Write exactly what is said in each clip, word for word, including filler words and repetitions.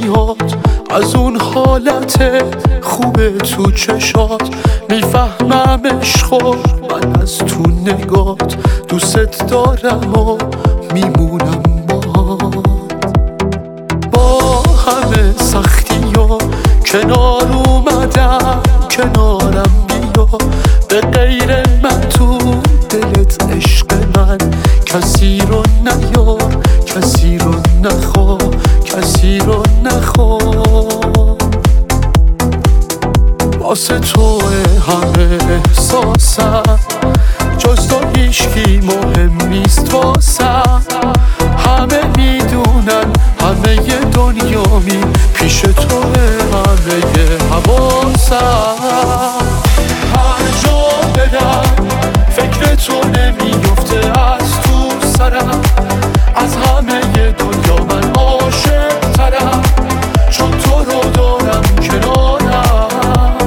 میاد، از اون حالت خوبه تو چشات. میفهمم عشقو من از تو نگات، دوست دارم و میمونم باهات. با همه سختی ها کنار اومدم، کنارم بیا. به غیر من تو دلت عشق من، کسی رو نیار، کسی رو نخوا، کسی رو نخوا. واسه تو همه احساسم، جز تو هیچکی مهم نیست واسم. همه میدونن همه دنیامی پیش تو، همه حواسم. هر جا برم فکر تو نمیفته از تو سرم، از همه دنیا من عاشق ترم، چون تو رو دارم کنارم.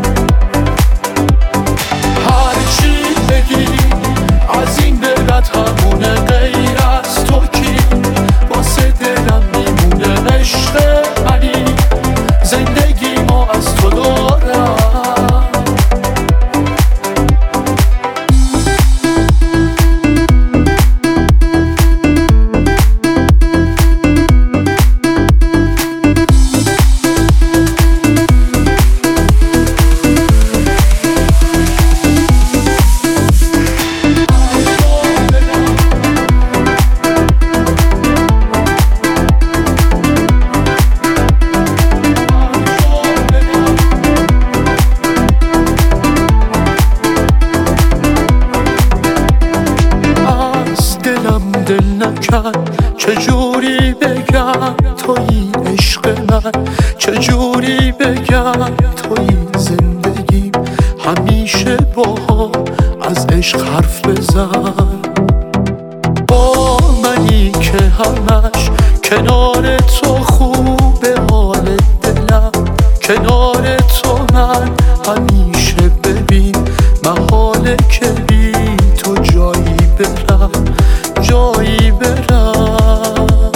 هرچی بگی از این ببرد همونه، غیر از تو کی واسه دلم میمونه؟ عشق منی، زندگی ما از تو دارم. دل نکن چجوری بگم تویی عشق من، چجوری بگم تویی زندگیم. همیشه با هم از عشق حرف بزن، با منی که همش کنار تو خوبه حال دلم. کنار تو من همیشه ببین محاله که بی تو جایی برم، جایی برم.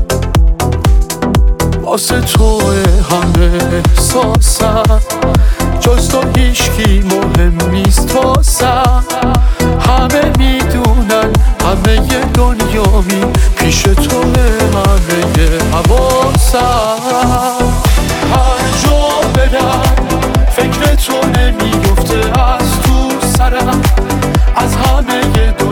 واسه تو همه احساسم، جز تو هیچکی مهم نیست واسم. همه میدونن همه دنیامی پیش تو، همه حواسم. هر جا برم فکر تو نمیفته از تو سرم، از همه